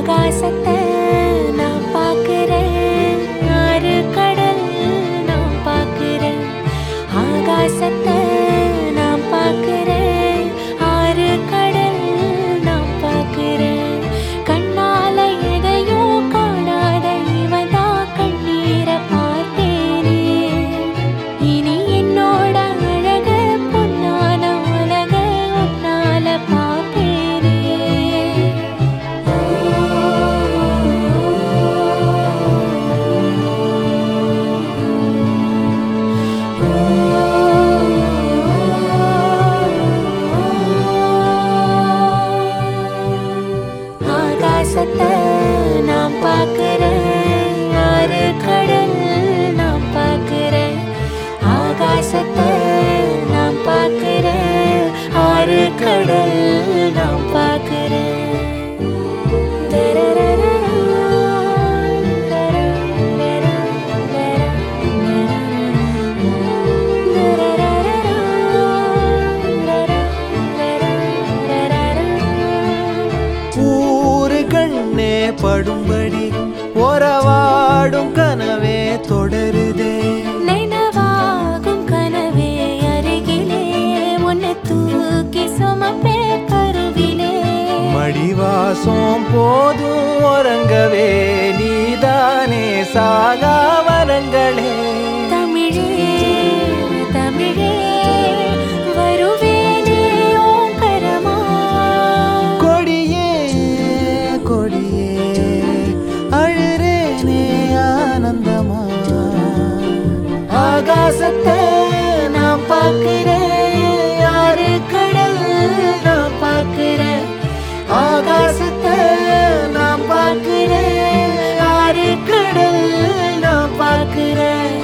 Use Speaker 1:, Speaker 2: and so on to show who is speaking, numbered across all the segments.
Speaker 1: ஆகாசத்தை நான் பார்க்கிறேன், ஆறு கடல் நான் பார்க்கிறேன். ஆகாசத்தை நான் பார்க்கிறேன், ஆறு கடல் நான் பார்க்கிறேன். கண்ணால எதையோ காணாத இவதா கண்ணீரை பார்த்தேனே. இனி என்னோட அழக பொன்னான உலக உன்னால பார்ப்பேனே. ஆகாசத்தை நான் பார்க்கிறேன், ஆறு கடல் நான் பார்க்கிறேன். ஆகாசத்தை நான் பார்க்கிறேன், ஆறு கடல் நான் பார்க்கிறேன்.
Speaker 2: ஊரு கண்ணே படும்படி ஒரவாடும் கனவே தொடருதே.
Speaker 1: நினைவாகும் கனவே அருகிலே உன்னை தூக்கி சுமப்பே கருவிலே.
Speaker 2: மடிவாசம் போதும் உறங்கவே நீதானே சாகா வரங்களே.
Speaker 1: தமிழே தமிழே வருவேனே ஓங்கரமா.
Speaker 2: கொடியே கொடியே அழுறேனே ஆனந்தமா. ஆகாசத்தை நான் பார்க்கிறேன், ஆறு கடல் நான் பார்க்கிறேன். ஆகாசத்தை நான் பார்க்கிறேன், ஆறு கடல் நான் பார்க்கிறேன்.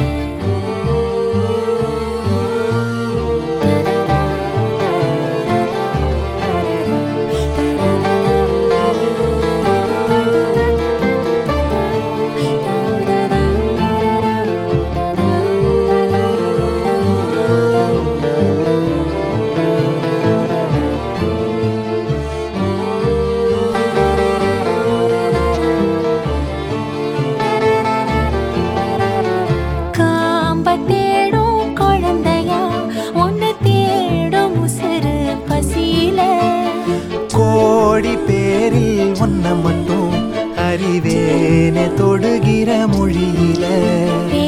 Speaker 2: காம்ப தேடும் குழந்தையா உன்னை தேடும் உசுறு பசியில. கோடி பேரில் ஒன்ன மட்டும் அறிவேனே தொடுகிற மொழியில.